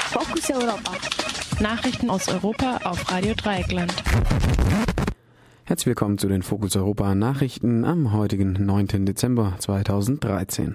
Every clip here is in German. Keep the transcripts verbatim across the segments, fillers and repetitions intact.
Fokus Europa. Nachrichten aus Europa auf Radio Dreieckland. Herzlich willkommen zu den Fokus Europa Nachrichten am heutigen neunten Dezember zweitausenddreizehn.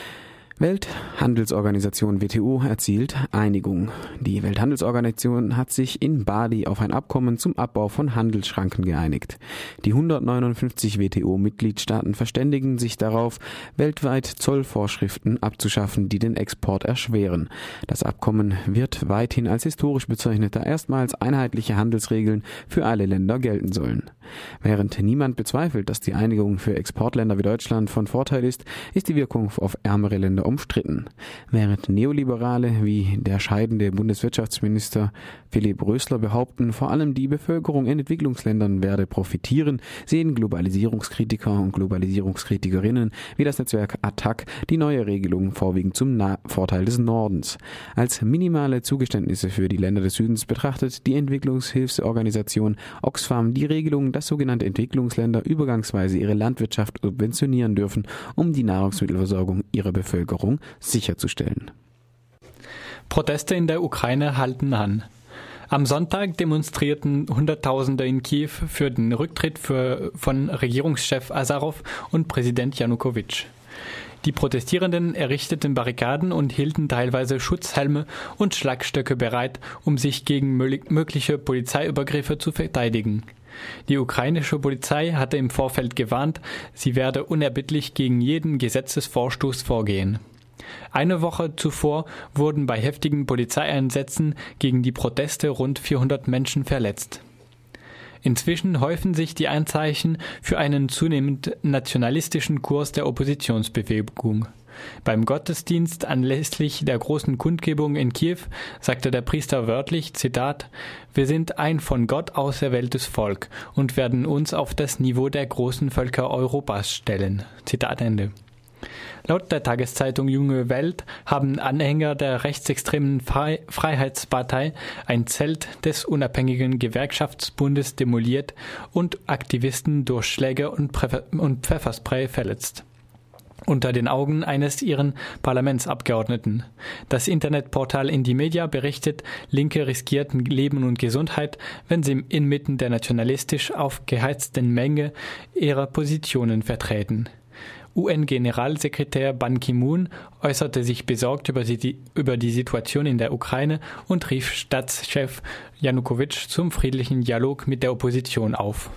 Welthandelsorganisation W T O erzielt Einigung. Die Welthandelsorganisation hat sich in Bali auf ein Abkommen zum Abbau von Handelsschranken geeinigt. Die hundertneunundfünfzig W T O-Mitgliedstaaten verständigen sich darauf, weltweit Zollvorschriften abzuschaffen, die den Export erschweren. Das Abkommen wird weithin als historisch bezeichnet, da erstmals einheitliche Handelsregeln für alle Länder gelten sollen. Während niemand bezweifelt, dass die Einigung für Exportländer wie Deutschland von Vorteil ist, ist die Wirkung auf ärmere Länder umstritten. Während Neoliberale wie der scheidende Bundeswirtschaftsminister Philipp Rösler behaupten, vor allem die Bevölkerung in Entwicklungsländern werde profitieren, sehen Globalisierungskritiker und Globalisierungskritikerinnen wie das Netzwerk Attac die neue Regelung vorwiegend zum Na- Vorteil des Nordens. Als minimale Zugeständnisse für die Länder des Südens betrachtet die Entwicklungshilfsorganisation Oxfam die Regelung, dass sogenannte Entwicklungsländer übergangsweise ihre Landwirtschaft subventionieren dürfen, um die Nahrungsmittelversorgung ihrer Bevölkerung sicherzustellen. Proteste in der Ukraine halten an. Am Sonntag demonstrierten Hunderttausende in Kiew für den Rücktritt für, von Regierungschef Asarow und Präsident Janukowitsch. Die Protestierenden errichteten Barrikaden und hielten teilweise Schutzhelme und Schlagstöcke bereit, um sich gegen mögliche Polizeiübergriffe zu verteidigen. Die ukrainische Polizei hatte im Vorfeld gewarnt, sie werde unerbittlich gegen jeden Gesetzesvorstoß vorgehen. Eine Woche zuvor wurden bei heftigen Polizeieinsätzen gegen die Proteste rund vierhundert Menschen verletzt. Inzwischen häufen sich die Anzeichen für einen zunehmend nationalistischen Kurs der Oppositionsbewegung. Beim Gottesdienst anlässlich der großen Kundgebung in Kiew sagte der Priester wörtlich, Zitat, wir sind ein von Gott auserwähltes Volk und werden uns auf das Niveau der großen Völker Europas stellen. Zitat Ende. Laut der Tageszeitung Junge Welt haben Anhänger der rechtsextremen Fre- Freiheitspartei ein Zelt des unabhängigen Gewerkschaftsbundes demoliert und Aktivisten durch Schläge und, Pfeffer- und Pfefferspray verletzt. Unter den Augen eines ihren Parlamentsabgeordneten. Das Internetportal Indymedia berichtet, Linke riskierten Leben und Gesundheit, wenn sie inmitten der nationalistisch aufgeheizten Menge ihre Positionen vertreten. U N-Generalsekretär Ban Ki-moon äußerte sich besorgt über die, über die Situation in der Ukraine und rief Staatschef Janukowitsch zum friedlichen Dialog mit der Opposition auf.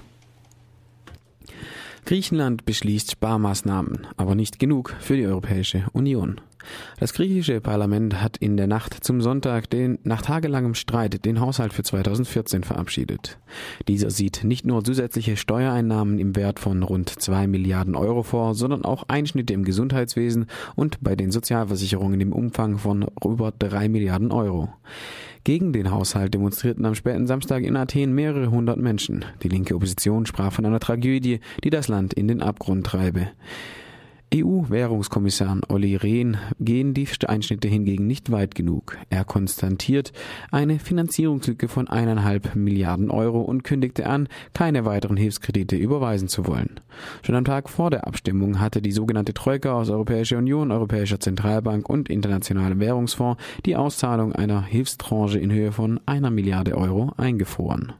Griechenland beschließt Sparmaßnahmen, aber nicht genug für die Europäische Union. Das griechische Parlament hat in der Nacht zum Sonntag den, nach tagelangem Streit den Haushalt für zweitausendvierzehn verabschiedet. Dieser sieht nicht nur zusätzliche Steuereinnahmen im Wert von rund zwei Milliarden Euro vor, sondern auch Einschnitte im Gesundheitswesen und bei den Sozialversicherungen im Umfang von über drei Milliarden Euro. Gegen den Haushalt demonstrierten am späten Samstag in Athen mehrere hundert Menschen. Die linke Opposition sprach von einer Tragödie, die das Land in den Abgrund treibe. E U-Währungskommissar Olli Rehn gehen die Einschnitte hingegen nicht weit genug. Er konstatiert eine Finanzierungslücke von eineinhalb Milliarden Euro und kündigte an, keine weiteren Hilfskredite überweisen zu wollen. Schon am Tag vor der Abstimmung hatte die sogenannte Troika aus Europäischer Union, Europäischer Zentralbank und Internationalem Währungsfonds die Auszahlung einer Hilfstranche in Höhe von einer Milliarde Euro eingefroren.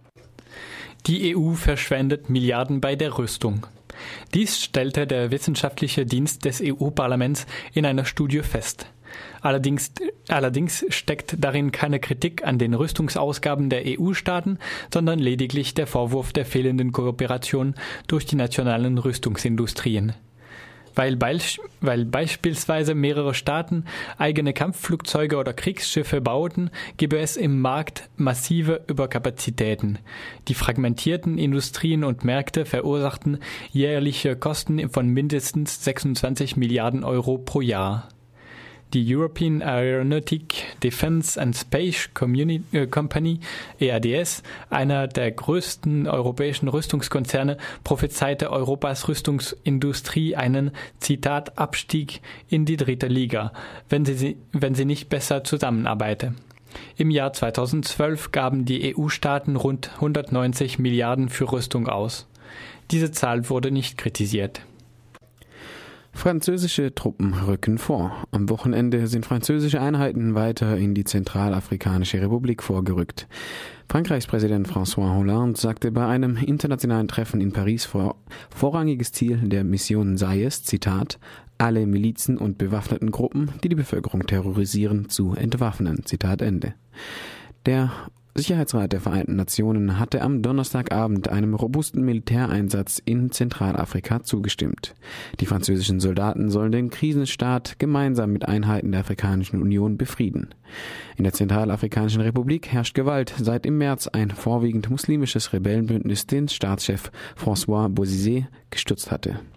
Die E U verschwendet Milliarden bei der Rüstung. Dies stellte der wissenschaftliche Dienst des E U-Parlaments in einer Studie fest. Allerdings, allerdings steckt darin keine Kritik an den Rüstungsausgaben der E U-Staaten, sondern lediglich der Vorwurf der fehlenden Kooperation durch die nationalen Rüstungsindustrien. Weil, beisch, weil beispielsweise mehrere Staaten eigene Kampfflugzeuge oder Kriegsschiffe bauten, gäbe es im Markt massive Überkapazitäten. Die fragmentierten Industrien und Märkte verursachten jährliche Kosten von mindestens sechsundzwanzig Milliarden Euro pro Jahr. Die European Aeronautic Defence and Space Communi- äh, Company, E A D S, einer der größten europäischen Rüstungskonzerne, prophezeite Europas Rüstungsindustrie einen, Zitat, Abstieg in die dritte Liga, wenn sie, wenn sie nicht besser zusammenarbeite. Im Jahr zweitausendzwölf gaben die E U-Staaten rund hundertneunzig Milliarden für Rüstung aus. Diese Zahl wurde nicht kritisiert. Französische Truppen rücken vor. Am Wochenende sind französische Einheiten weiter in die Zentralafrikanische Republik vorgerückt. Frankreichs Präsident François Hollande sagte bei einem internationalen Treffen in Paris vor, vorrangiges Ziel der Mission sei es, Zitat, alle Milizen und bewaffneten Gruppen, die die Bevölkerung terrorisieren, zu entwaffnen. Zitat Ende. Der Sicherheitsrat der Vereinten Nationen hatte am Donnerstagabend einem robusten Militäreinsatz in Zentralafrika zugestimmt. Die französischen Soldaten sollen den Krisenstaat gemeinsam mit Einheiten der Afrikanischen Union befrieden. In der Zentralafrikanischen Republik herrscht Gewalt, seit im März ein vorwiegend muslimisches Rebellenbündnis den Staatschef François Bozizé gestürzt hatte.